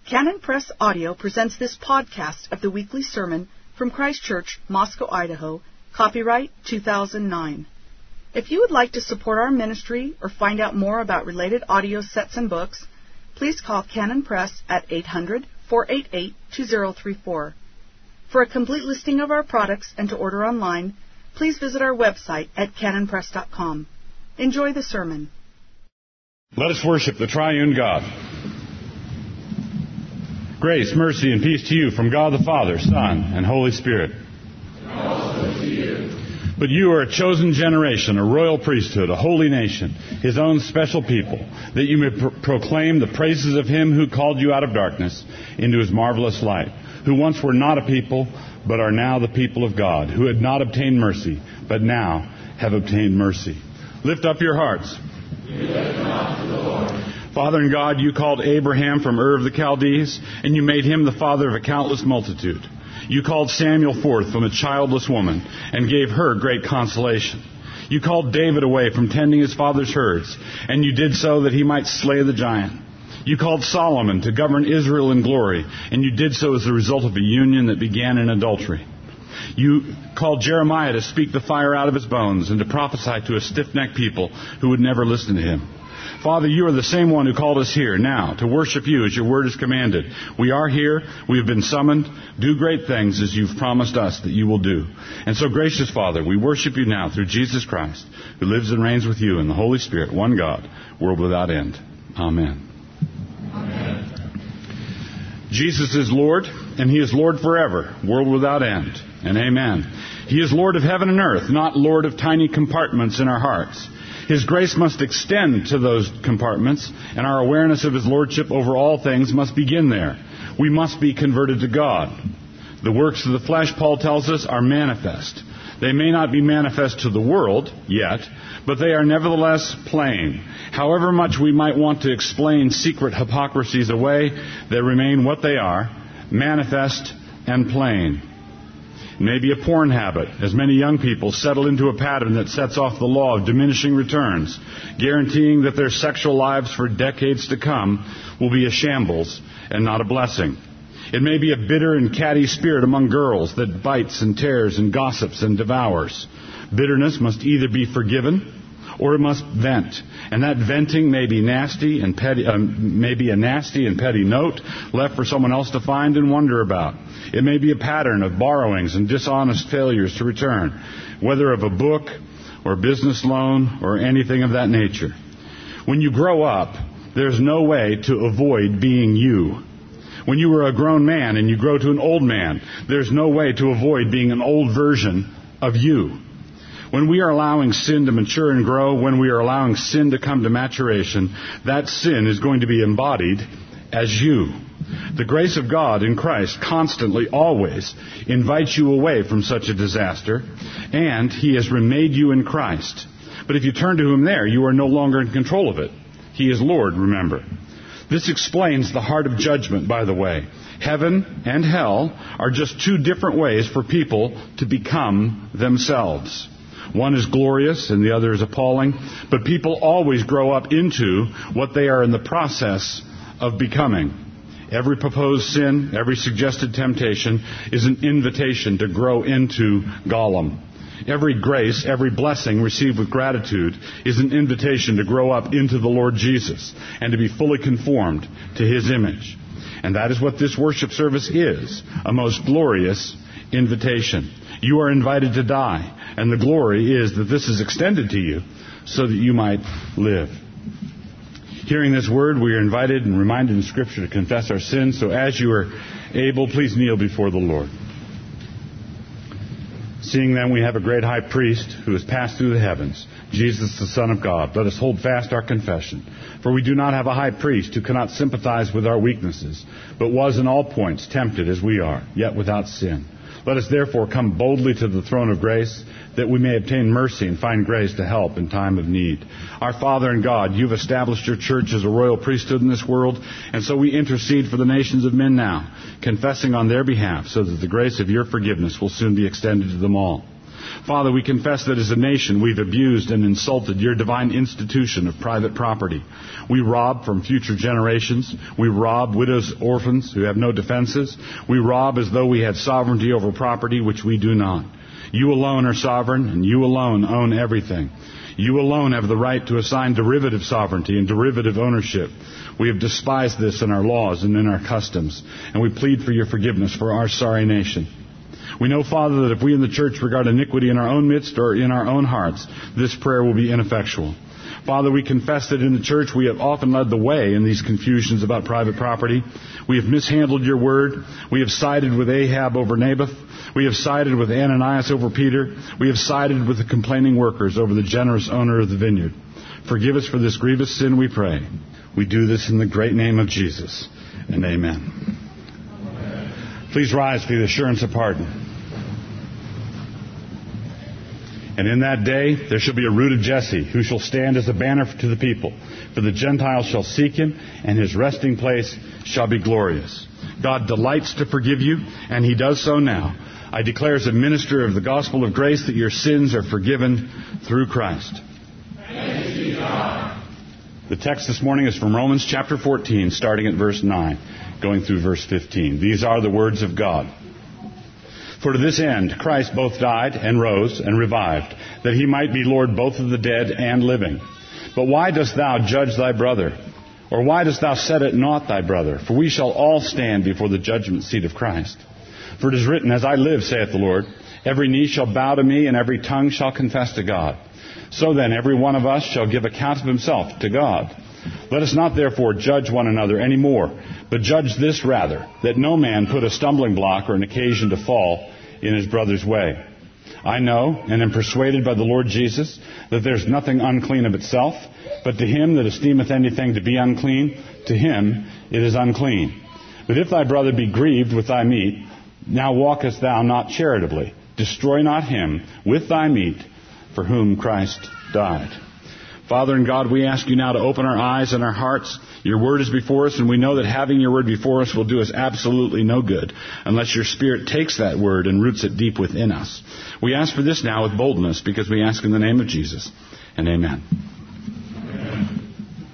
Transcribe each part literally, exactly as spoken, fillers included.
Canon Press Audio presents this podcast of the weekly sermon from Christ Church, Moscow, Idaho, copyright two thousand nine. If you would like to support our ministry or find out more about related audio sets and books, please call Canon Press at eight hundred, four eight eight, two zero three four. For a complete listing of our products and to order online, please visit our website at canon press dot com. Enjoy the sermon. Let us worship the triune God. Grace, mercy, and peace to you from God the Father, Son, and Holy Spirit. And also to you. But you are a chosen generation, a royal priesthood, a holy nation, His own special people, that you may pro- proclaim the praises of Him who called you out of darkness into His marvelous light, who once were not a people, but are now the people of God, who had not obtained mercy, but now have obtained mercy. Lift up your hearts. We lift them up to the Lord. Father and God, you called Abraham from Ur of the Chaldees, and you made him the father of a countless multitude. You called Samuel forth from a childless woman, and gave her great consolation. You called David away from tending his father's herds, and you did so that he might slay the giant. You called Solomon to govern Israel in glory, and you did so as the result of a union that began in adultery. You called Jeremiah to speak the fire out of his bones, and to prophesy to a stiff-necked people who would never listen to him. Father, you are the same one who called us here now to worship you as your word is commanded. We are here. We have been summoned. Do great things as you've promised us that you will do. And so, gracious Father, we worship you now through Jesus Christ, who lives and reigns with you in the Holy Spirit, one God, world without end. Amen. Amen. Jesus is Lord, and He is Lord forever, world without end. And amen. He is Lord of heaven and earth, not Lord of tiny compartments in our hearts. His grace must extend to those compartments, and our awareness of His lordship over all things must begin there. We must be converted to God. The works of the flesh, Paul tells us, are manifest. They may not be manifest to the world yet, but they are nevertheless plain. However much we might want to explain secret hypocrisies away, they remain what they are, manifest and plain. It may be a porn habit, as many young people settle into a pattern that sets off the law of diminishing returns, guaranteeing that their sexual lives for decades to come will be a shambles and not a blessing. It may be a bitter and catty spirit among girls that bites and tears and gossips and devours. Bitterness must either be forgiven or it must vent. And that venting may be nasty and petty, um, may be a nasty and petty note left for someone else to find and wonder about. It may be a pattern of borrowings and dishonest failures to return, whether of a book or business loan or anything of that nature. When you grow up, there's no way to avoid being you. When you were a grown man and you grow to an old man, there's no way to avoid being an old version of you. When we are allowing sin to mature and grow, when we are allowing sin to come to maturation, that sin is going to be embodied as you. The grace of God in Christ constantly, always, invites you away from such a disaster, and He has remade you in Christ. But if you turn to Him there, you are no longer in control of it. He is Lord, remember. This explains the heart of judgment, by the way. Heaven and hell are just two different ways for people to become themselves. One is glorious and the other is appalling, but people always grow up into what they are in the process of becoming. Every proposed sin, every suggested temptation is an invitation to grow into Gollum. Every grace, every blessing received with gratitude is an invitation to grow up into the Lord Jesus and to be fully conformed to His image. And that is what this worship service is, a most glorious invitation. You are invited to die, and the glory is that this is extended to you so that you might live. Hearing this word, we are invited and reminded in Scripture to confess our sins. So as you are able, please kneel before the Lord. Seeing then we have a great high priest who has passed through the heavens, Jesus the Son of God, let us hold fast our confession. For we do not have a high priest who cannot sympathize with our weaknesses, but was in all points tempted as we are, yet without sin. Let us therefore come boldly to the throne of grace, that we may obtain mercy and find grace to help in time of need. Our Father and God, you've established your church as a royal priesthood in this world, and so we intercede for the nations of men now, confessing on their behalf so that the grace of your forgiveness will soon be extended to them all. Father, we confess that as a nation we've abused and insulted your divine institution of private property. We rob from future generations. We rob widows, orphans who have no defenses. We rob as though we had sovereignty over property, which we do not. You alone are sovereign, and you alone own everything. You alone have the right to assign derivative sovereignty and derivative ownership. We have despised this in our laws and in our customs, and we plead for your forgiveness for our sorry nation. We know, Father, that if we in the church regard iniquity in our own midst or in our own hearts, this prayer will be ineffectual. Father, we confess that in the church we have often led the way in these confusions about private property. We have mishandled your word. We have sided with Ahab over Naboth. We have sided with Ananias over Peter. We have sided with the complaining workers over the generous owner of the vineyard. Forgive us for this grievous sin, we pray. We do this in the great name of Jesus. And amen. Amen. Please rise for the assurance of pardon. And in that day there shall be a root of Jesse, who shall stand as a banner to the people. For the Gentiles shall seek him, and his resting place shall be glorious. God delights to forgive you, and he does so now. I declare as a minister of the gospel of grace that your sins are forgiven through Christ. Thanks be God. The text this morning is from Romans chapter fourteen, starting at verse nine, going through verse fifteen. These are the words of God. For to this end Christ both died and rose and revived, that he might be Lord both of the dead and living. But why dost thou judge thy brother? Or why dost thou set at naught thy brother? For we shall all stand before the judgment seat of Christ. For it is written, As I live, saith the Lord, every knee shall bow to me, and every tongue shall confess to God. So then every one of us shall give account of himself to God. Let us not therefore judge one another any more, but judge this rather, that no man put a stumbling block or an occasion to fall in his brother's way. I know and am persuaded by the Lord Jesus that there is nothing unclean of itself, but to him that esteemeth anything to be unclean, to him it is unclean. But if thy brother be grieved with thy meat, now walkest thou not charitably. Destroy not him with thy meat for whom Christ died. Father and God, we ask you now to open our eyes and our hearts. Your word is before us, and we know that having your word before us will do us absolutely no good unless your Spirit takes that word and roots it deep within us. We ask for this now with boldness because we ask in the name of Jesus. And amen. Amen.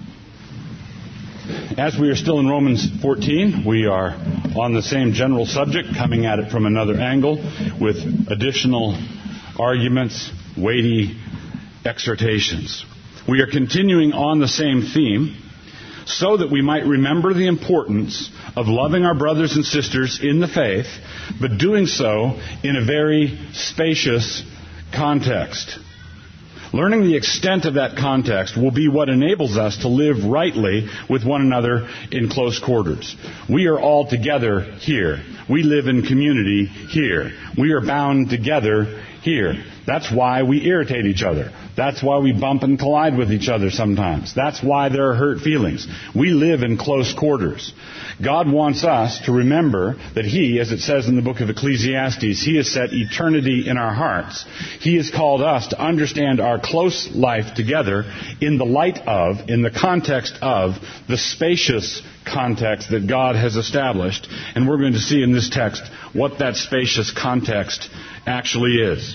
As we are still in Romans fourteen, we are on the same general subject, coming at it from another angle with additional arguments, weighty exhortations. We are continuing on the same theme so that we might remember the importance of loving our brothers and sisters in the faith, but doing so in a very spacious context. Learning the extent of that context will be what enables us to live rightly with one another in close quarters. We are all together here. We live in community here. We are bound together here. That's why we irritate each other. That's why we bump and collide with each other sometimes. That's why there are hurt feelings. We live in close quarters. God wants us to remember that He, as it says in the book of Ecclesiastes, He has set eternity in our hearts. He has called us to understand our close life together in the light of, in the context of, the spacious context that God has established. And we're going to see in this text what that spacious context actually is.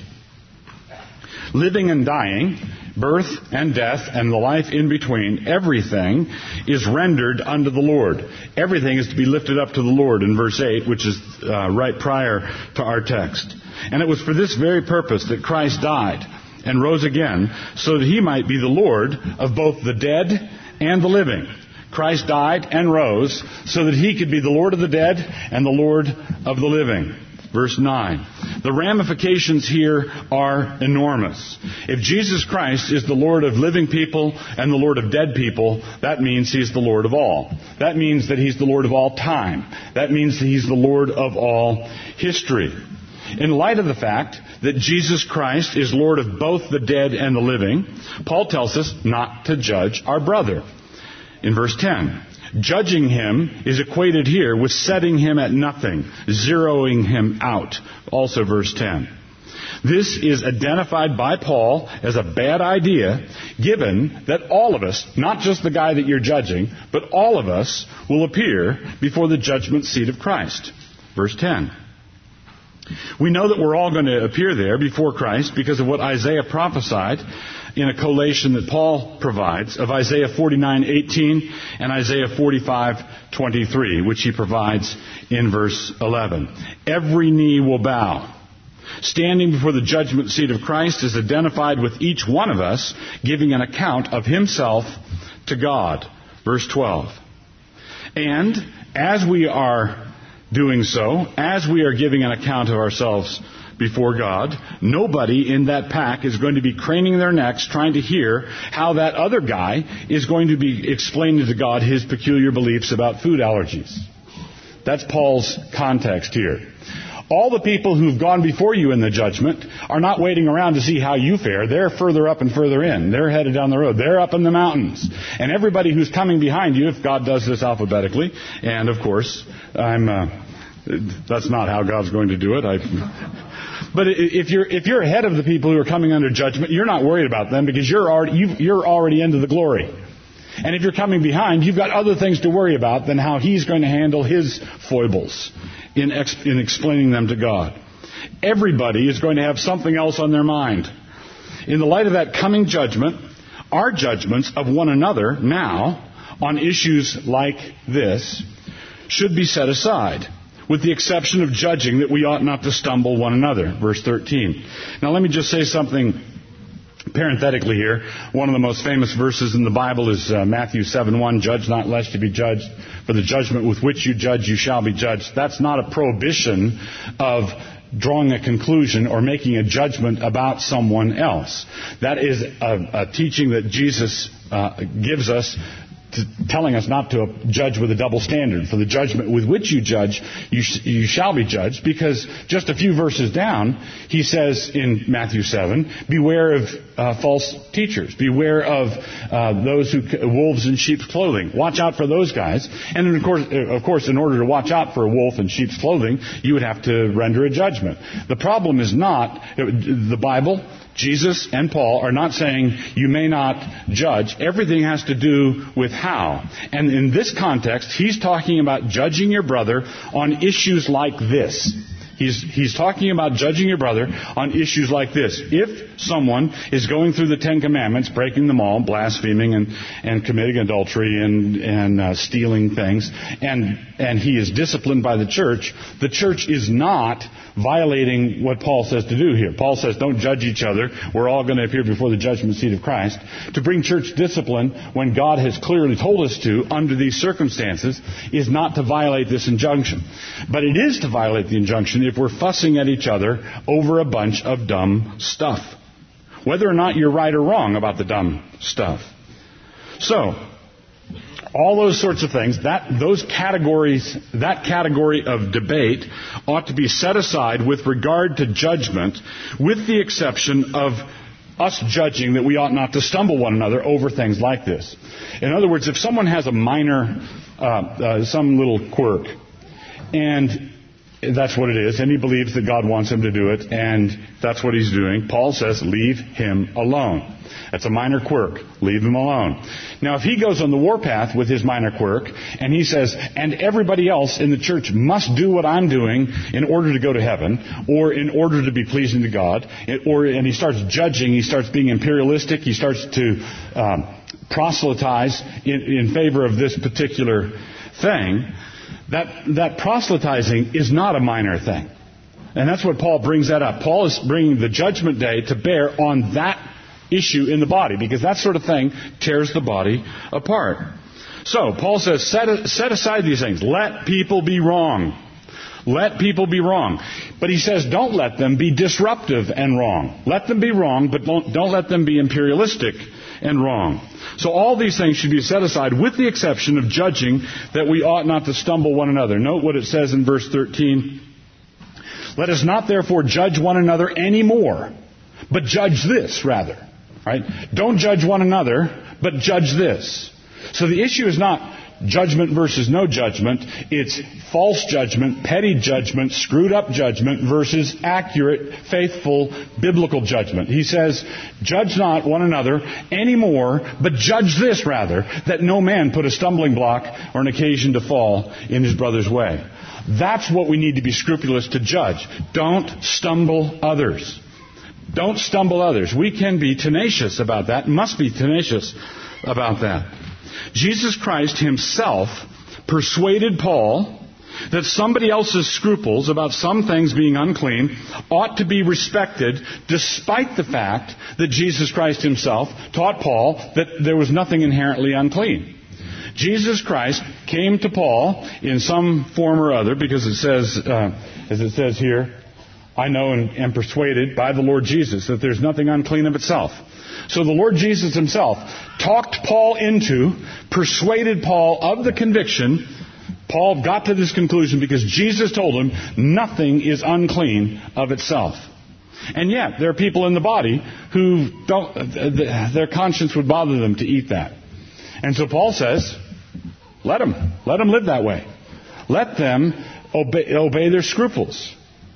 Living and dying, birth and death, and the life in between, everything is rendered unto the Lord. Everything is to be lifted up to the Lord in verse eight, which is uh, right prior to our text. And it was for this very purpose that Christ died and rose again, so that He might be the Lord of both the dead and the living. Christ died and rose so that He could be the Lord of the dead and the Lord of the living. Verse nine. The ramifications here are enormous. If Jesus Christ is the Lord of living people and the Lord of dead people, that means He's the Lord of all. That means that He's the Lord of all time. That means that He's the Lord of all history. In light of the fact that Jesus Christ is Lord of both the dead and the living, Paul tells us not to judge our brother. In verse ten. Judging him is equated here with setting him at nothing, zeroing him out. Also verse ten. This is identified by Paul as a bad idea, given that all of us, not just the guy that you're judging, but all of us will appear before the judgment seat of Christ. Verse ten. We know that we're all going to appear there before Christ because of what Isaiah prophesied in a collation that Paul provides of Isaiah forty-nine eighteen and Isaiah forty-five twenty-three, which he provides in verse eleven. Every knee will bow. Standing before the judgment seat of Christ is identified with each one of us giving an account of himself to God. Verse twelve. And as we are doing so, as we are giving an account of ourselves before God, nobody in that pack is going to be craning their necks trying to hear how that other guy is going to be explaining to God his peculiar beliefs about food allergies. That's Paul's context here. All the people who've gone before you in the judgment are not waiting around to see how you fare. They're further up and further in. They're headed down the road. They're up in the mountains. And everybody who's coming behind you, if God does this alphabetically, and of course, I'm, uh, that's not how God's going to do it. I, but if you're, if you're ahead of the people who are coming under judgment, you're not worried about them because you're already, you, you're already into the glory. And if you're coming behind, you've got other things to worry about than how he's going to handle his foibles in, ex- in explaining them to God. Everybody is going to have something else on their mind. In the light of that coming judgment, our judgments of one another now on issues like this should be set aside, with the exception of judging that we ought not to stumble one another. Verse thirteen. Now let me just say something parenthetically here. One of the most famous verses in the Bible is uh, Matthew seven one, judge not lest you be judged, for the judgment with which you judge you shall be judged. That's not a prohibition of drawing a conclusion or making a judgment about someone else. That is a, a teaching that Jesus uh, gives us, to, telling us not to judge with a double standard. For the judgment with which you judge, you, sh- you shall be judged. Because just a few verses down, he says in Matthew seven, beware of uh, false teachers. Beware of uh, those who wolves in sheep's clothing. Watch out for those guys. And then of course, of course, in order to watch out for a wolf in sheep's clothing, you would have to render a judgment. The problem is not the Bible. Jesus and Paul are not saying you may not judge. Everything has to do with how. And in this context, he's talking about judging your brother on issues like this. He's, he's talking about judging your brother on issues like this. If someone is going through the Ten Commandments, breaking them all, blaspheming and, and committing adultery and, and uh, stealing things, and, and he is disciplined by the church, the church is not violating what Paul says to do here. Paul says, don't judge each other. We're all going to appear before the judgment seat of Christ. To bring church discipline when God has clearly told us to, under these circumstances, is not to violate this injunction. But it is to violate the injunction if we're fussing at each other over a bunch of dumb stuff. Whether or not you're right or wrong about the dumb stuff. So, all those sorts of things, that those categories, that category of debate ought to be set aside with regard to judgment, with the exception of us judging that we ought not to stumble one another over things like this. In other words, if someone has a minor, uh, uh, some little quirk, and that's what it is, and he believes that God wants him to do it, and that's what he's doing, Paul says, leave him alone. That's a minor quirk. Leave him alone. Now, if he goes on the warpath with his minor quirk, and he says, and everybody else in the church must do what I'm doing in order to go to heaven, or in order to be pleasing to God, or and he starts judging, he starts being imperialistic, he starts to um, proselytize in, in favor of this particular thing, that, that proselytizing is not a minor thing. And that's what Paul brings that up. Paul is bringing the judgment day to bear on that issue in the body, because that sort of thing tears the body apart. So, Paul says, set, set aside these things. Let people be wrong. Let people be wrong. But he says, don't let them be disruptive and wrong. Let them be wrong, but don't, don't let them be imperialistic and wrong. So all these things should be set aside, with the exception of judging that we ought not to stumble one another. Note what it says in verse thirteen. Let us not therefore judge one another anymore, but judge this rather. Right? Don't judge one another, but judge this. So the issue is not judgment versus no judgment. It's false judgment, petty judgment, screwed up judgment versus accurate, faithful, biblical judgment. He says, judge not one another anymore, but judge this rather, that no man put a stumbling block or an occasion to fall in his brother's way. That's what we need to be scrupulous to judge. Don't stumble others. Don't stumble others. We can be tenacious about that, must be tenacious about that. Jesus Christ himself persuaded Paul that somebody else's scruples about some things being unclean ought to be respected, despite the fact that Jesus Christ himself taught Paul that there was nothing inherently unclean. Jesus Christ came to Paul in some form or other, because it says, uh, as it says here, I know and am persuaded by the Lord Jesus that there's nothing unclean of itself. So the Lord Jesus himself talked Paul into, persuaded Paul of the conviction. Paul got to this conclusion because Jesus told him nothing is unclean of itself. And yet, there are people in the body who don't, their conscience would bother them to eat that. And so Paul says, let them. Let them live that way. Let them obey, obey their scruples.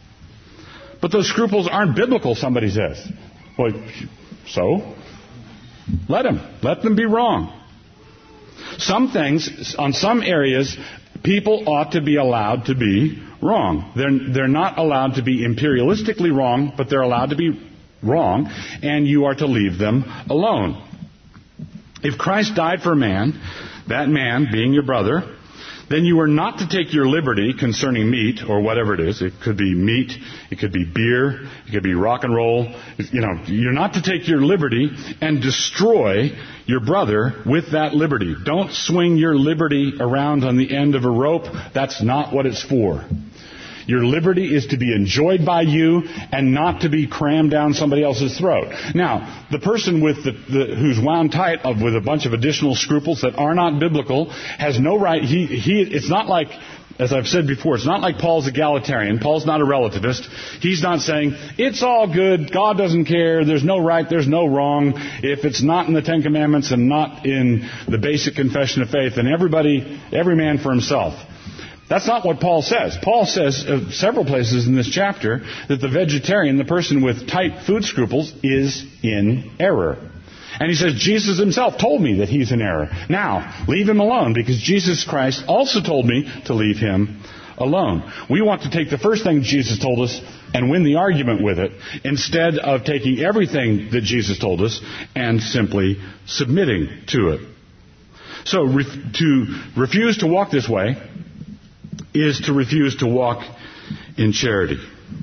But those scruples aren't biblical, somebody says. Well, so? Let them. Let them be wrong. Some things, on some areas, people ought to be allowed to be wrong. They're, they're not allowed to be imperialistically wrong, but they're allowed to be wrong, and you are to leave them alone. If Christ died for a man, that man being your brother, then you are not to take your liberty concerning meat or whatever it is. It could be meat, it could be beer, it could be rock and roll. You know, you're not to take your liberty and destroy your brother with that liberty. Don't swing your liberty around on the end of a rope. That's not what it's for. Your liberty is to be enjoyed by you and not to be crammed down somebody else's throat. Now, the person with the, the, who's wound tight of, with a bunch of additional scruples that are not biblical has no right. He, he, it's not like, as I've said before, it's not like Paul's egalitarian. Paul's not a relativist. He's not saying, it's all good, God doesn't care, there's no right, there's no wrong. If it's not in the Ten Commandments and not in the basic confession of faith, then everybody, every man for himself. That's not what Paul says. Paul says uh, several places in this chapter that the vegetarian, the person with tight food scruples, is in error. And he says, Jesus himself told me that he's in error. Now, leave him alone, because Jesus Christ also told me to leave him alone. We want to take the first thing Jesus told us and win the argument with it, instead of taking everything that Jesus told us and simply submitting to it. So, re- to refuse to walk this way is to refuse to walk in charity.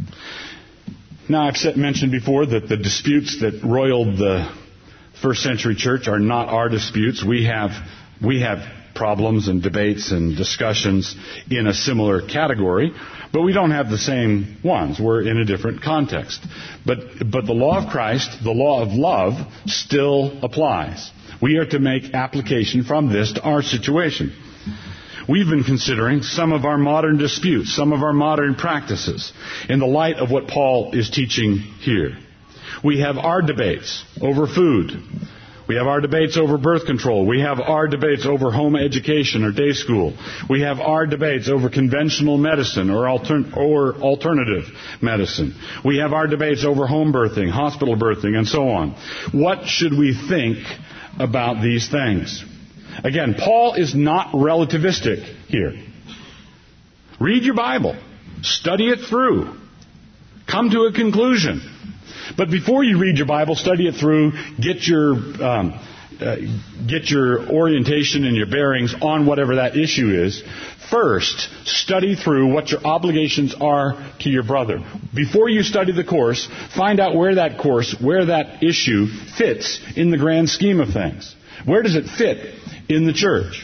Now, I've said, mentioned before that the disputes that roiled the first century church are not our disputes. We have we have problems and debates and discussions in a similar category, but we don't have the same ones. We're in a different context. But but the law of Christ, the law of love, still applies. We are to make application from this to our situation. We've been considering some of our modern disputes, some of our modern practices, in the light of what Paul is teaching here. We have our debates over food. We have our debates over birth control. We have our debates over home education or day school. We have our debates over conventional medicine or, alter- or alternative medicine. We have our debates over home birthing, hospital birthing, and so on. What should we think about these things? Again, Paul is not relativistic here. Read your Bible. Study it through. Come to a conclusion. But before you read your Bible, study it through, get your um, uh, get your orientation and your bearings on whatever that issue is. First, study through what your obligations are to your brother. Before you study the course, find out where that course, where that issue fits in the grand scheme of things. Where does it fit in the church?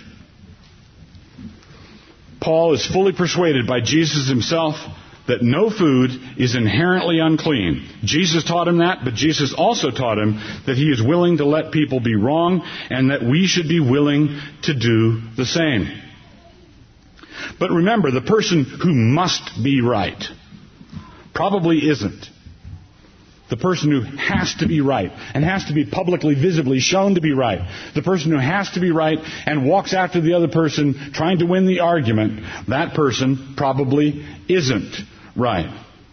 Paul is fully persuaded by Jesus himself that no food is inherently unclean. Jesus taught him that, but Jesus also taught him that he is willing to let people be wrong and that we should be willing to do the same. But remember, the person who must be right probably isn't. The person who has to be right and has to be publicly, visibly shown to be right. The person who has to be right and walks after the other person trying to win the argument, that person probably isn't right.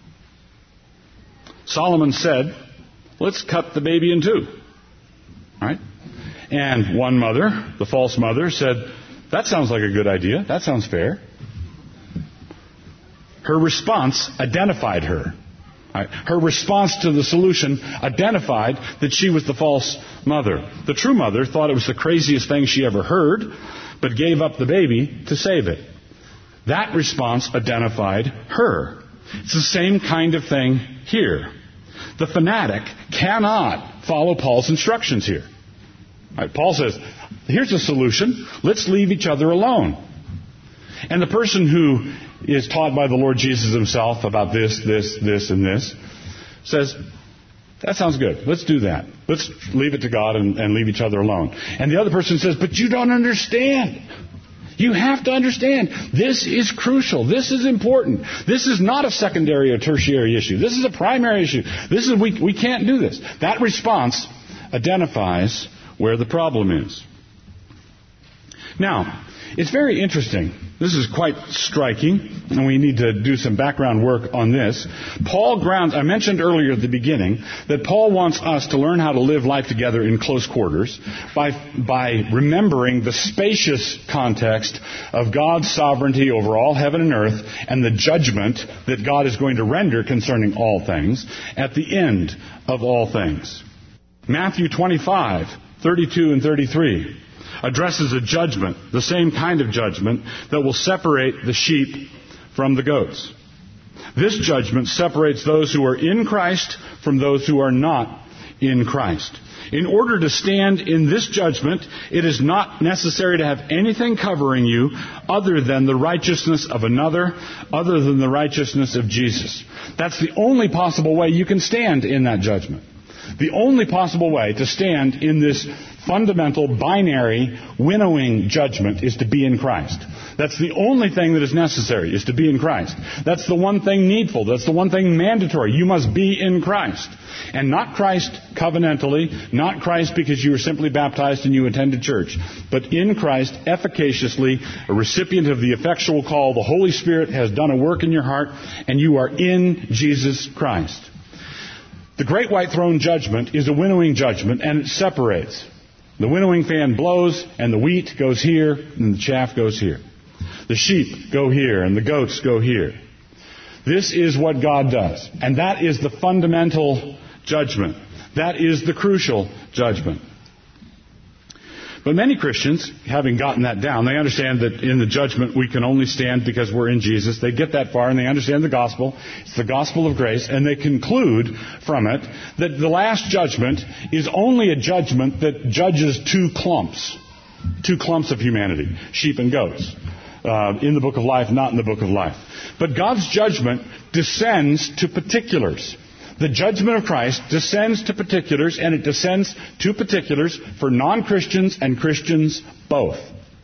Solomon said, let's cut the baby in two. Right? And one mother, the false mother, said, that sounds like a good idea. That sounds fair. Her response identified her. Right. Her response to the solution identified that she was the false mother. The true mother thought it was the craziest thing she ever heard, but gave up the baby to save it. That response identified her. It's the same kind of thing here. The fanatic cannot follow Paul's instructions here. Right. Paul says, here's a solution. Let's leave each other alone. And the person who is taught by the Lord Jesus himself about this, this, this, and this, says, that sounds good. Let's do that. Let's leave it to God and, and leave each other alone. And the other person says, but you don't understand. You have to understand. This is crucial. This is important. This is not a secondary or tertiary issue. This is a primary issue. This is we, we can't do this. That response identifies where the problem is. Now, it's very interesting. This is quite striking, and we need to do some background work on this. Paul grounds, I mentioned earlier at the beginning, that Paul wants us to learn how to live life together in close quarters by, by remembering the spacious context of God's sovereignty over all heaven and earth and the judgment that God is going to render concerning all things at the end of all things. Matthew twenty-five, thirty-two and thirty-three. Addresses a judgment, the same kind of judgment that will separate the sheep from the goats. This judgment separates those who are in Christ from those who are not in Christ. In order to stand in this judgment, it is not necessary to have anything covering you other than the righteousness of another, other than the righteousness of Jesus. That's the only possible way you can stand in that judgment. The only possible way to stand in this fundamental, binary, winnowing judgment is to be in Christ. That's the only thing that is necessary, is to be in Christ. That's the one thing needful. That's the one thing mandatory. You must be in Christ. And not Christ covenantally, not Christ because you were simply baptized and you attended church, but in Christ efficaciously, a recipient of the effectual call. The Holy Spirit has done a work in your heart, and you are in Jesus Christ. The Great White Throne Judgment is a winnowing judgment, and it separates. The winnowing fan blows, and the wheat goes here, and the chaff goes here. The sheep go here, and the goats go here. This is what God does. And that is the fundamental judgment. That is the crucial judgment. But many Christians, having gotten that down, they understand that in the judgment we can only stand because we're in Jesus. They get that far and they understand the gospel. It's the gospel of grace, and they conclude from it that the last judgment is only a judgment that judges two clumps, two clumps of humanity, sheep and goats, uh, in the book of life, not in the book of life. But God's judgment descends to particulars. The judgment of Christ descends to particulars, and it descends to particulars for non-Christians and Christians both.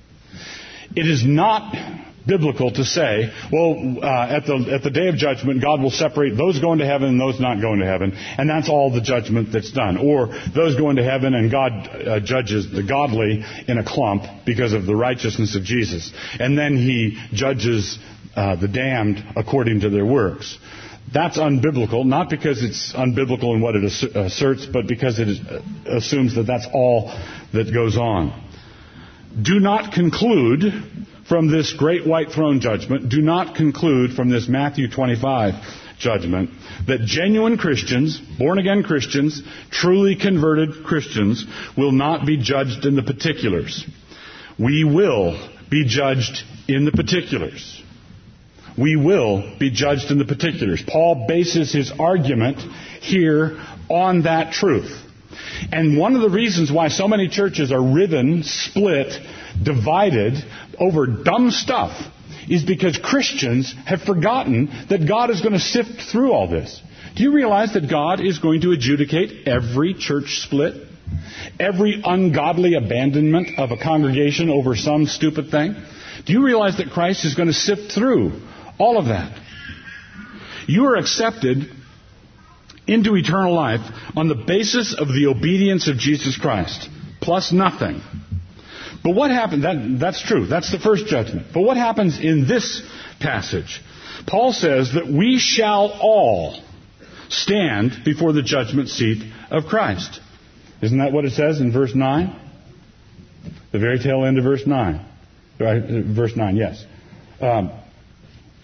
It is not biblical to say, well, uh, at the at the day of judgment, God will separate those going to heaven and those not going to heaven, and that's all the judgment that's done. Or those going to heaven and God uh, judges the godly in a clump because of the righteousness of Jesus. And then He judges uh, the damned according to their works. That's unbiblical, not because it's unbiblical in what it asserts, but because it is, uh, assumes that that's all that goes on. Do not conclude from this great white throne judgment, do not conclude from this Matthew twenty-five judgment that genuine Christians, born-again Christians, truly converted Christians, will not be judged in the particulars. We will be judged in the particulars. We will be judged in the particulars. Paul bases his argument here on that truth. And one of the reasons why so many churches are riven, split, divided over dumb stuff is because Christians have forgotten that God is going to sift through all this. Do you realize that God is going to adjudicate every church split? Every ungodly abandonment of a congregation over some stupid thing? Do you realize that Christ is going to sift through all of that? You are accepted into eternal life on the basis of the obedience of Jesus Christ, plus nothing. But what happened? That, that's true. That's the first judgment. But what happens in this passage? Paul says that we shall all stand before the judgment seat of Christ. Isn't that what it says in verse nine? The very tail end of verse nine. Right? Verse nine, yes. Um,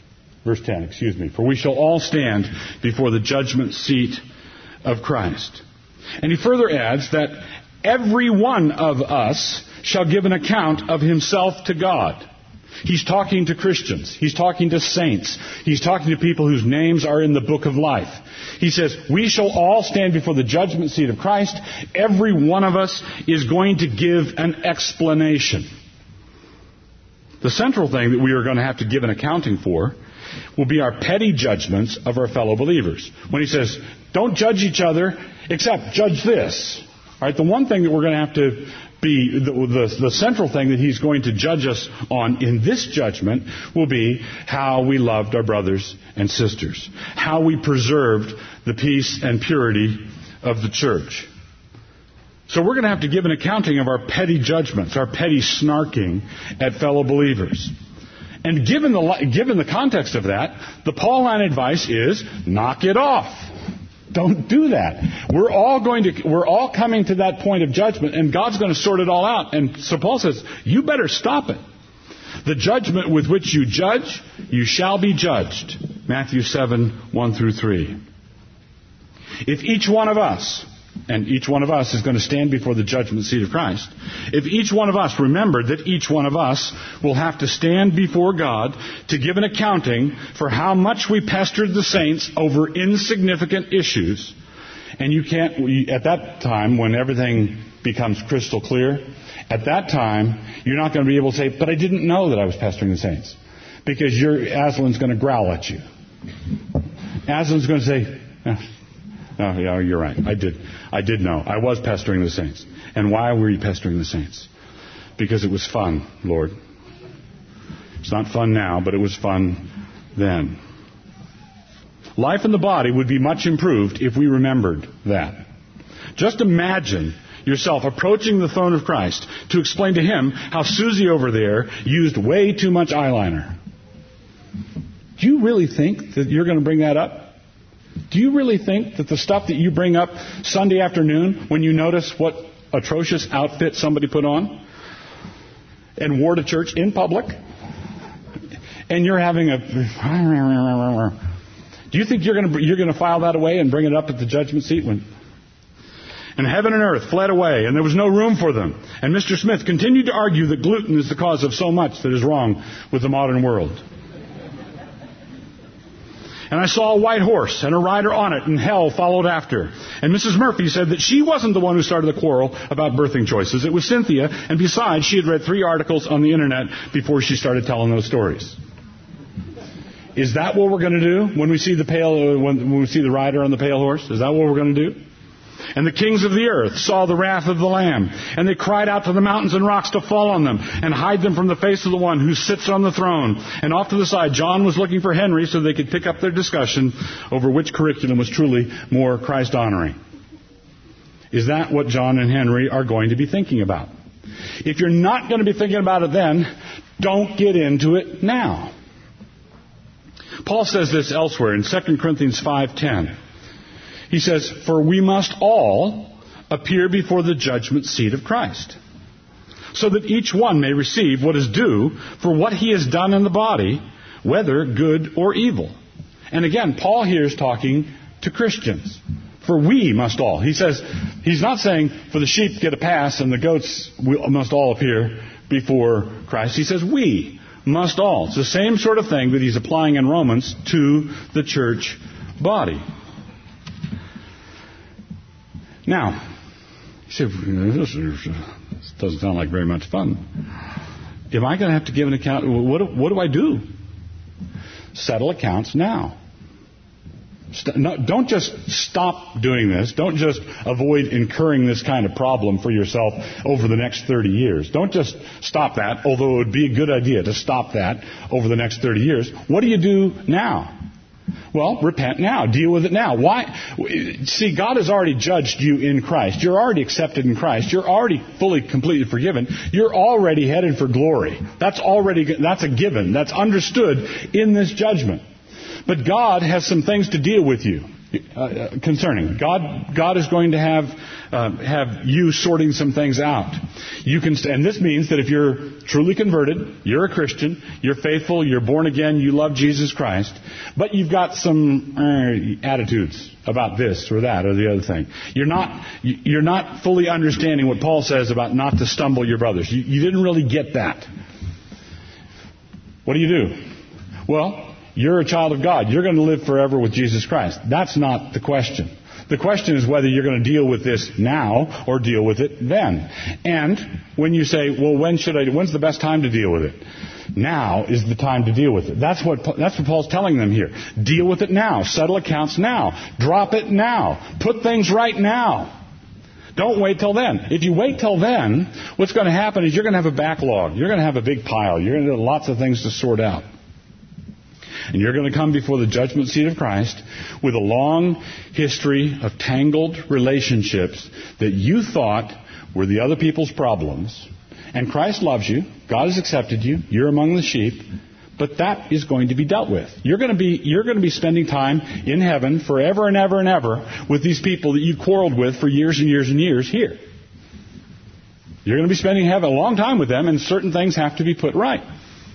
Verse ten, excuse me. For we shall all stand before the judgment seat of Christ. And he further adds that every one of us shall give an account of himself to God. He's talking to Christians. He's talking to saints. He's talking to people whose names are in the book of life. He says, we shall all stand before the judgment seat of Christ. Every one of us is going to give an explanation. The central thing that we are going to have to give an accounting for will be our petty judgments of our fellow believers. When he says, don't judge each other, except judge this. All right, the one thing that we're going to have to be, the, the, the central thing that he's going to judge us on in this judgment will be how we loved our brothers and sisters, how we preserved the peace and purity of the church. So we're going to have to give an accounting of our petty judgments, our petty snarking at fellow believers. And given the, given the context of that, the Pauline advice is, knock it off. Don't do that. We're all going to, we're all coming to that point of judgment, and God's going to sort it all out. And so Paul says, you better stop it. The judgment with which you judge, you shall be judged. Matthew seven, one through three. If each one of us, and each one of us is going to stand before the judgment seat of Christ, if each one of us, remember that each one of us will have to stand before God to give an accounting for how much we pestered the saints over insignificant issues. And you can't, at that time, when everything becomes crystal clear, at that time, you're not going to be able to say, but I didn't know that I was pestering the saints. Because your Aslan's going to growl at you. Aslan's going to say, eh, oh, yeah, you're right. I did. I did know. I was pestering the saints. And why were you pestering the saints? Because it was fun, Lord. It's not fun now, but it was fun then. Life in the body would be much improved if we remembered that. Just imagine yourself approaching the throne of Christ to explain to him how Susie over there used way too much eyeliner. Do you really think that you're going to bring that up? Do you really think that the stuff that you bring up Sunday afternoon when you notice what atrocious outfit somebody put on and wore to church in public, and you're having a... Do you think you're going to you're going to file that away and bring it up at the judgment seat when... And heaven and earth fled away, and there was no room for them. And Mister Smith continued to argue that gluten is the cause of so much that is wrong with the modern world. And I saw a white horse and a rider on it, and hell followed after. And Missus Murphy said that she wasn't the one who started the quarrel about birthing choices. It was Cynthia, and besides, she had read three articles on the internet before she started telling those stories. Is that what we're going to do when we see the pale, when we see the rider on the pale horse? Is that what we're going to do? And the kings of the earth saw the wrath of the Lamb, and they cried out to the mountains and rocks to fall on them and hide them from the face of the one who sits on the throne. And off to the side, John was looking for Henry so they could pick up their discussion over which curriculum was truly more Christ-honoring. Is that what John and Henry are going to be thinking about? If you're not going to be thinking about it then, don't get into it now. Paul says this elsewhere in Second Corinthians five ten. He says, for we must all appear before the judgment seat of Christ, so that each one may receive what is due for what he has done in the body, whether good or evil. And again, Paul here is talking to Christians. For we must all. He says, he's not saying for the sheep get a pass and the goats must all appear before Christ. He says we must all. It's the same sort of thing that he's applying in Romans to the church body. Now, you say, this doesn't sound like very much fun. Am I going to have to give an account? What do, what do I do? Settle accounts now. St- no, don't just stop doing this. Don't just avoid incurring this kind of problem for yourself over the next thirty years. Don't just stop that, although it would be a good idea to stop that over the next thirty years. What do you do now? Well, repent now. Deal with it now. Why? See, God has already judged you in Christ. You're already accepted in Christ. You're already fully, completely forgiven. You're already headed for glory. That's already, that's a given. That's understood in this judgment. But God has some things to deal with you uh, concerning. God, God is going to have uh, have you sorting some things out. You can, st- and this means that if you're truly converted, you're a Christian, you're faithful, you're born again, you love Jesus Christ, but you've got some uh, attitudes about this or that or the other thing. You're not you're not fully understanding what Paul says about not to stumble your brothers. You, you didn't really get that. What do you do? Well, you're a child of God. You're going to live forever with Jesus Christ. That's not the question. The question is whether you're going to deal with this now or deal with it then. And when you say, well, when should I, when's the best time to deal with it? Now is the time to deal with it. That's what, that's what Paul's telling them here. Deal with it now. Settle accounts now. Drop it now. Put things right now. Don't wait till then. If you wait till then, what's going to happen is you're going to have a backlog. You're going to have a big pile. You're going to have lots of things to sort out. And you're going to come before the judgment seat of Christ with a long history of tangled relationships that you thought were the other people's problems. And Christ loves you. God has accepted you. You're among the sheep. But that is going to be dealt with. You're going to be, you're going to be spending time in heaven forever and ever and ever with these people that you quarreled with for years and years and years here. You're going to be spending heaven a long time with them, and certain things have to be put right.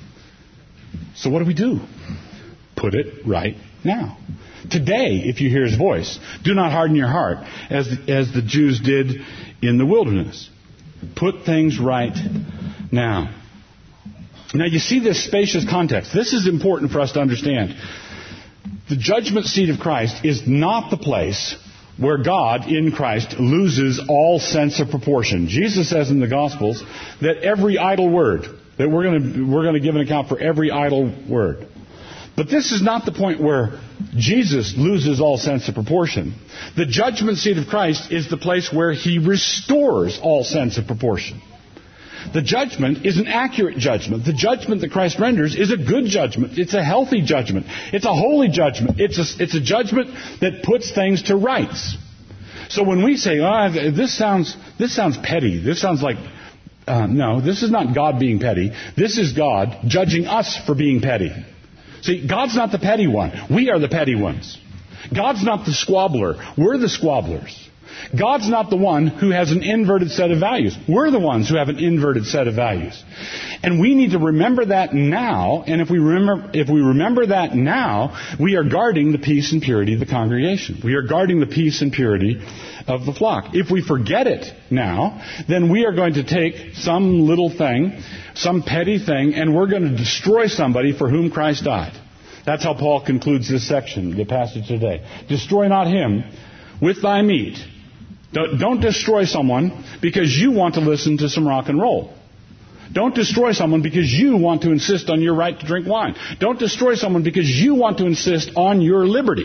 So what do we do? Put it right now. Today, if you hear His voice, do not harden your heart as, as the Jews did in the wilderness. Put things right now. Now, you see this spacious context. This is important for us to understand. The judgment seat of Christ is not the place where God, in Christ, loses all sense of proportion. Jesus says in the Gospels that every idle word, that we're going to, we're going to give an account for every idle word. But this is not the point where Jesus loses all sense of proportion. The judgment seat of Christ is the place where He restores all sense of proportion. The judgment is an accurate judgment. The judgment that Christ renders is a good judgment. It's a healthy judgment. It's a holy judgment. It's a, it's a judgment that puts things to rights. So when we say, oh, this sounds this sounds petty, this sounds like, uh, no, this is not God being petty. This is God judging us for being petty. See, God's not the petty one. We are the petty ones. God's not the squabbler. We're the squabblers. God's not the one who has an inverted set of values. We're the ones who have an inverted set of values. And we need to remember that now. And if we remember, if we remember that now, we are guarding the peace and purity of the congregation. We are guarding the peace and purity of the flock. If we forget it now, then we are going to take some little thing, some petty thing, and we're going to destroy somebody for whom Christ died. That's how Paul concludes this section, the passage today. Destroy not him with thy meat. Don't destroy someone because you want to listen to some rock and roll. Don't destroy someone because you want to insist on your right to drink wine. Don't destroy someone because you want to insist on your liberty.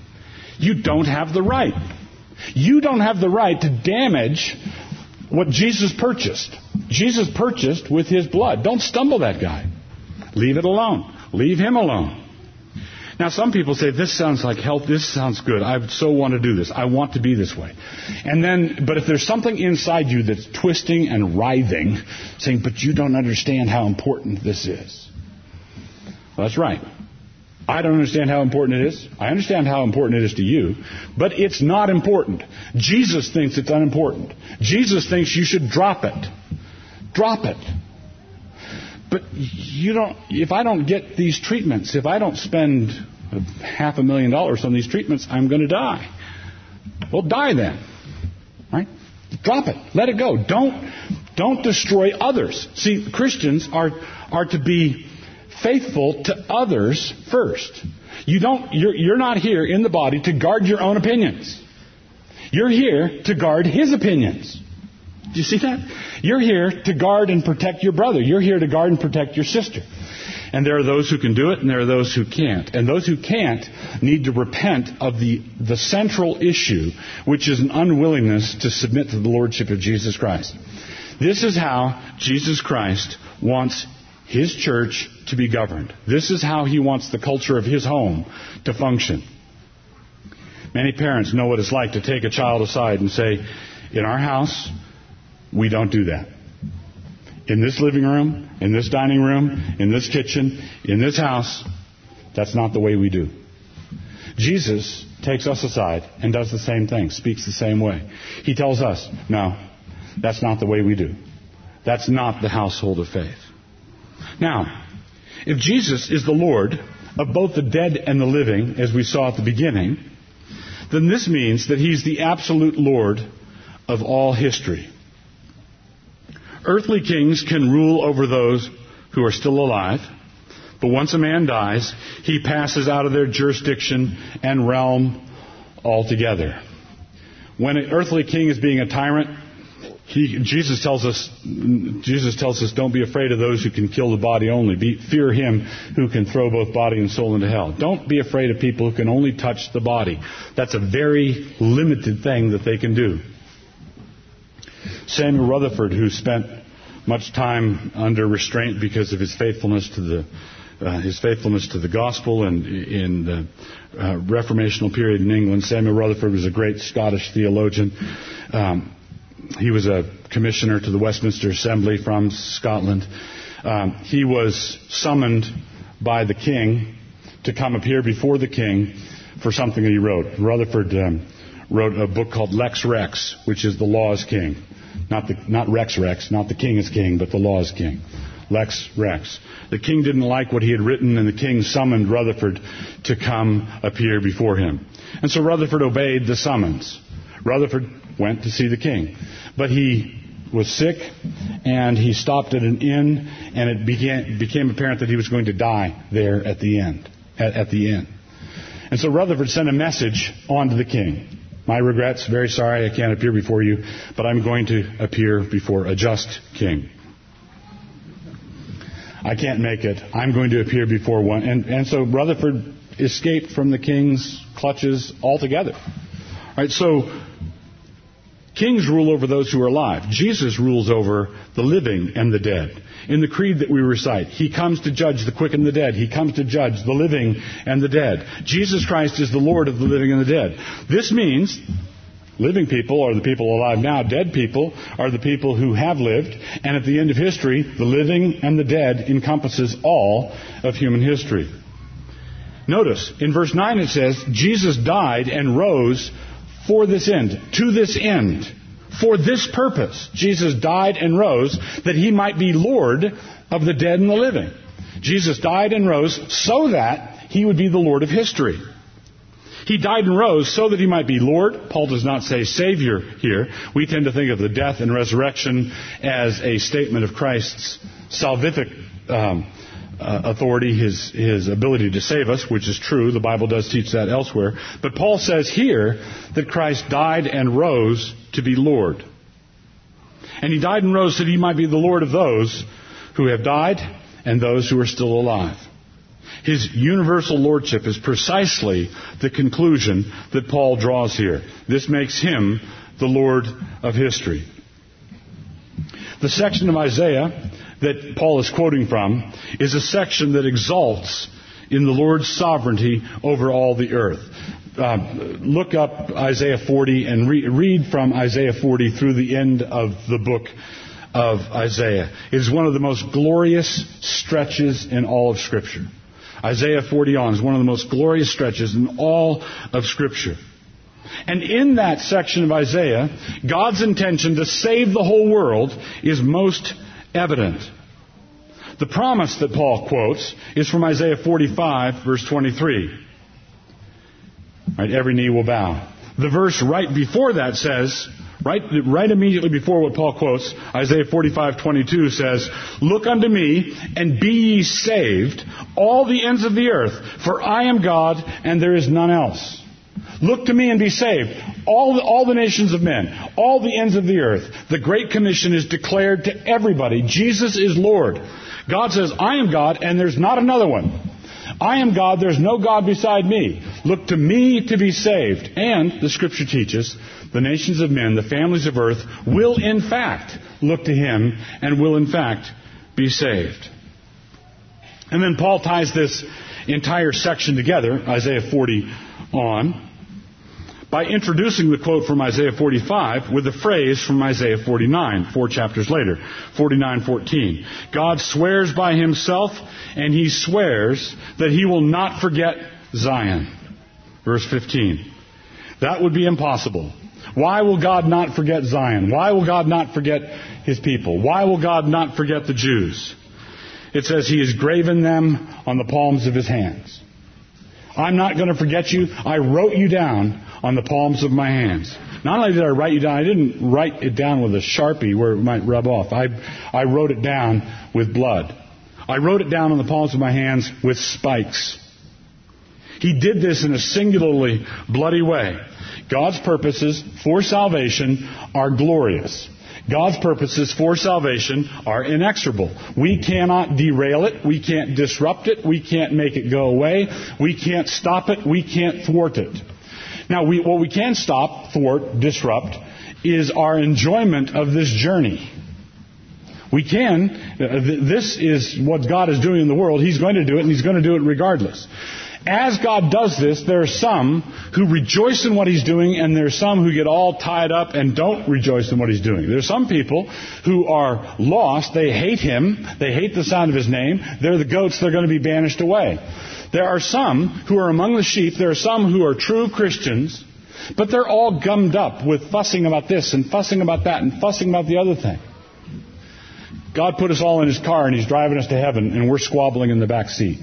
You don't have the right. You don't have the right to damage what Jesus purchased. Jesus purchased with His blood. Don't stumble that guy. Leave it alone. Leave him alone. Now, some people say, this sounds like health, this sounds good. I so want to do this. I want to be this way. And then, but if there's something inside you that's twisting and writhing, saying, but you don't understand how important this is. Well, that's right. I don't understand how important it is. I understand how important it is to you. But it's not important. Jesus thinks it's unimportant. Jesus thinks you should drop it. Drop it. But you don't, if I don't get these treatments, if I don't spend half a million dollars on these treatments, I'm going to die. Well, die then. Right? Drop it. Let it go. Don't, don't destroy others. See, Christians are, are to be faithful to others first. You don't, you're, you're not here in the body to guard your own opinions. You're here to guard His opinions. Do you see that? You're here to guard and protect your brother. You're here to guard and protect your sister. And there are those who can do it, and there are those who can't. And those who can't need to repent of the, the central issue, which is an unwillingness to submit to the Lordship of Jesus Christ. This is how Jesus Christ wants His church to be governed. This is how He wants the culture of His home to function. Many parents know what it's like to take a child aside and say, in our house, we don't do that. In this living room, in this dining room, in this kitchen, in this house, that's not the way we do. Jesus takes us aside and does the same thing, speaks the same way. He tells us, no, that's not the way we do. That's not the household of faith. Now, if Jesus is the Lord of both the dead and the living, as we saw at the beginning, then this means that He's the absolute Lord of all history. Earthly kings can rule over those who are still alive, but once a man dies, he passes out of their jurisdiction and realm altogether. When an earthly king is being a tyrant, he, Jesus tells us, Jesus tells us, don't be afraid of those who can kill the body only. Be, fear him who can throw both body and soul into hell. Don't be afraid of people who can only touch the body. That's a very limited thing that they can do. Samuel Rutherford, who spent much time under restraint because of his faithfulness to the uh, his faithfulness to the gospel and in the uh, Reformational period in England. Samuel Rutherford was a great Scottish theologian. Um, he was a commissioner to the Westminster Assembly from Scotland. Um, he was summoned by the king to come appear before the king for something that he wrote. Rutherford um, wrote a book called Lex Rex, which is the law is king. Not the, not Rex Rex, not the king is king, but the law is king. Lex Rex. The king didn't like what he had written, and the king summoned Rutherford to come appear before him. And so Rutherford obeyed the summons. Rutherford went to see the king. But he was sick, and he stopped at an inn, and it began, became apparent that he was going to die there at the end, at, at the inn. And so Rutherford sent a message on to the king. My regrets, very sorry I can't appear before you, but I'm going to appear before a just king. I can't make it. I'm going to appear before one. And, and so Rutherford escaped from the king's clutches altogether. All right, so kings rule over those who are alive. Jesus rules over the living and the dead. In the creed that we recite, He comes to judge the quick and the dead. He comes to judge the living and the dead. Jesus Christ is the Lord of the living and the dead. This means living people are the people alive now. Dead people are the people who have lived. And at the end of history, the living and the dead encompasses all of human history. Notice, in verse nine it says, Jesus died and rose for this end, to this end. For this purpose, Jesus died and rose that He might be Lord of the dead and the living. Jesus died and rose so that He would be the Lord of history. He died and rose so that He might be Lord. Paul does not say Savior here. We tend to think of the death and resurrection as a statement of Christ's salvific um, uh, authority, his, his ability to save us, which is true. The Bible does teach that elsewhere. But Paul says here that Christ died and rose to be Lord. And He died and rose so that He might be the Lord of those who have died and those who are still alive. His universal lordship is precisely the conclusion that Paul draws here. This makes Him the Lord of history. The section of Isaiah that Paul is quoting from is a section that exalts in the Lord's sovereignty over all the earth. Uh, look up Isaiah forty and re- read from Isaiah forty through the end of the book of Isaiah. It is one of the most glorious stretches in all of Scripture. Isaiah forty on is one of the most glorious stretches in all of Scripture. And in that section of Isaiah, God's intention to save the whole world is most evident. The promise that Paul quotes is from Isaiah forty-five, verse twenty-three. Right, every knee will bow. The verse right before that says, right, right immediately before what Paul quotes, Isaiah forty-five twenty-two says, "Look unto me, and be ye saved, all the ends of the earth, for I am God, and there is none else." Look to me and be saved, all the, all the nations of men, all the ends of the earth. The Great Commission is declared to everybody. Jesus is Lord. God says, I am God, and there's not another one. I am God, there's no God beside me. Look to me to be saved. And, the Scripture teaches, the nations of men, the families of earth, will in fact look to Him and will in fact be saved. And then Paul ties this entire section together, Isaiah forty on, by introducing the quote from Isaiah forty-five with a phrase from Isaiah forty-nine, four chapters later, forty-nine fourteen. God swears by Himself, and He swears that He will not forget Zion. Verse fifteen. That would be impossible. Why will God not forget Zion? Why will God not forget His people? Why will God not forget the Jews? It says He has graven them on the palms of His hands. I'm not going to forget you. I wrote you down on the palms of my hands. Not only did I write you down, I didn't write it down with a Sharpie where it might rub off. I, I wrote it down with blood. I wrote it down on the palms of my hands with spikes. He did this in a singularly bloody way. God's purposes for salvation are glorious. God's purposes for salvation are inexorable. We cannot derail it. We can't disrupt it. We can't make it go away. We can't stop it. We can't thwart it. Now, we, what we can stop, thwart, disrupt, is our enjoyment of this journey. We can. Uh, th- this is what God is doing in the world. He's going to do it, and He's going to do it regardless. As God does this, there are some who rejoice in what He's doing, and there are some who get all tied up and don't rejoice in what He's doing. There are some people who are lost. They hate Him. They hate the sound of His name. They're the goats. They're going to be banished away. There are some who are among the sheep. There are some who are true Christians, but they're all gummed up with fussing about this and fussing about that and fussing about the other thing. God put us all in His car, and He's driving us to heaven, and we're squabbling in the back seat.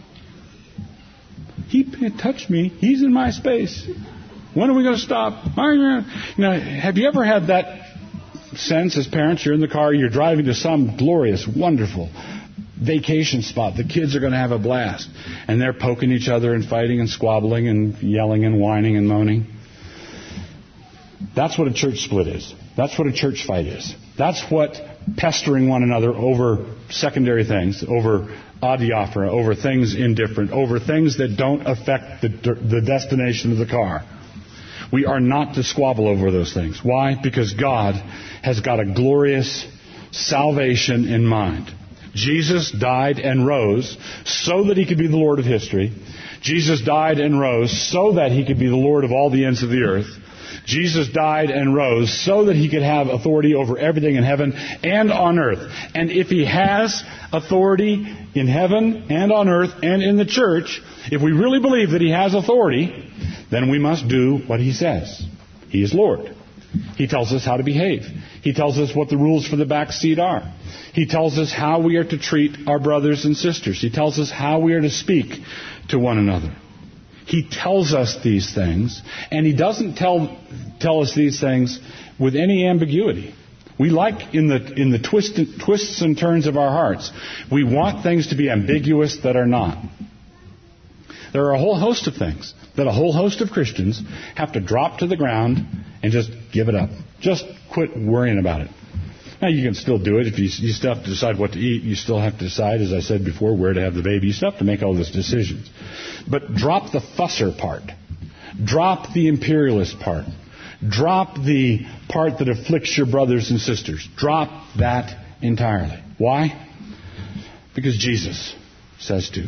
He touched me. He's in my space. When are we going to stop? Now, have you ever had that sense as parents? You're in the car, you're driving to some glorious, wonderful vacation spot. The kids are going to have a blast. And they're poking each other and fighting and squabbling and yelling and whining and moaning. That's what a church split is. That's what a church fight is. That's what pestering one another over secondary things, over adiaphora, over things indifferent, over things that don't affect the, the destination of the car. We are not to squabble over those things. Why? Because God has got a glorious salvation in mind. Jesus died and rose so that He could be the Lord of history. Jesus died and rose so that He could be the Lord of all the ends of the earth. Jesus died and rose so that He could have authority over everything in heaven and on earth. And if He has authority in heaven and on earth and in the church, if we really believe that He has authority, then we must do what He says. He is Lord. He tells us how to behave. He tells us what the rules for the back seat are. He tells us how we are to treat our brothers and sisters. He tells us how we are to speak to one another. He tells us these things, and He doesn't tell tell us these things with any ambiguity. We like in the in the twist, twists and turns of our hearts. We want things to be ambiguous that are not. There are a whole host of things that a whole host of Christians have to drop to the ground and just give it up. Just quit worrying about it. Now, you can still do it. If you, you still have to decide what to eat, you still have to decide, as I said before, where to have the baby. You still have to make all those decisions. But drop the fusser part. Drop the imperialist part. Drop the part that afflicts your brothers and sisters. Drop that entirely. Why? Because Jesus says to.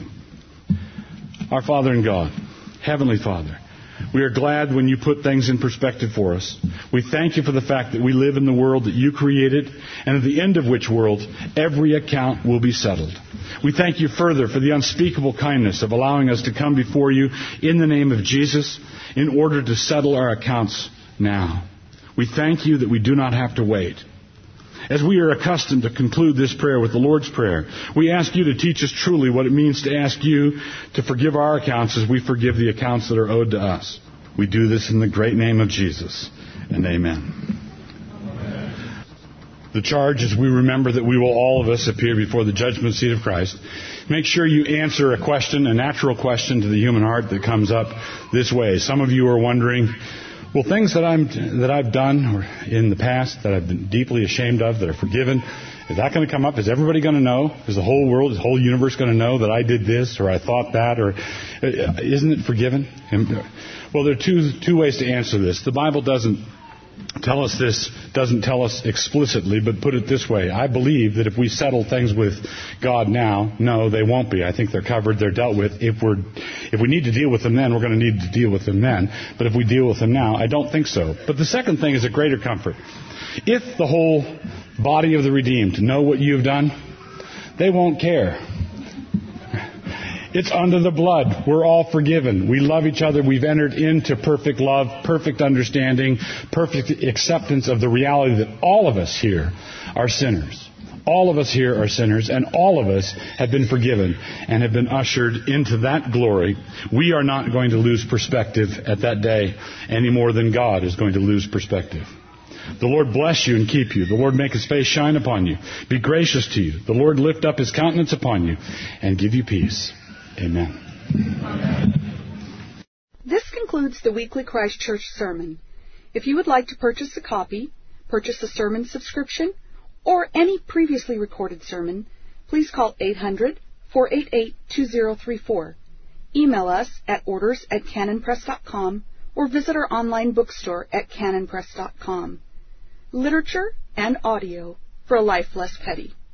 Our Father in God, Heavenly Father, we are glad when You put things in perspective for us. We thank You for the fact that we live in the world that You created, and at the end of which world every account will be settled. We thank You further for the unspeakable kindness of allowing us to come before You in the name of Jesus in order to settle our accounts now. We thank You that we do not have to wait. As we are accustomed to conclude this prayer with the Lord's Prayer, we ask You to teach us truly what it means to ask You to forgive our accounts as we forgive the accounts that are owed to us. We do this in the great name of Jesus, and amen. Amen. The charge is we remember that we will all of us appear before the judgment seat of Christ. Make sure you answer a question, a natural question to the human heart that comes up this way. Some of you are wondering, well, things that I'm that I've done or in the past that I've been deeply ashamed of, that are forgiven, is that going to come up? Is everybody going to know? Is the whole world, the whole universe going to know that I did this or I thought that? Or isn't it forgiven? Well, there are two two ways to answer this. The Bible doesn't tell us this, doesn't tell us explicitly, but put it this way. I believe that if we settle things with God now, no, they won't be. I think they're covered, they're dealt with. If we're, if we need to deal with them then, we're going to need to deal with them then. But if we deal with them now, I don't think so. But the second thing is a greater comfort. If the whole body of the redeemed know what you've done, they won't care. It's under the blood. We're all forgiven. We love each other. We've entered into perfect love, perfect understanding, perfect acceptance of the reality that all of us here are sinners. All of us here are sinners, and all of us have been forgiven and have been ushered into that glory. We are not going to lose perspective at that day any more than God is going to lose perspective. The Lord bless you and keep you. The Lord make His face shine upon you. Be gracious to you. The Lord lift up His countenance upon you and give you peace. Amen. Amen. This concludes the weekly Christ Church sermon. If you would like to purchase a copy, purchase a sermon subscription, or any previously recorded sermon, please call eight hundred, four eight eight, two zero three four. Email us at orders at canon press dot com or visit our online bookstore at canon press dot com. Literature and audio for a life less petty.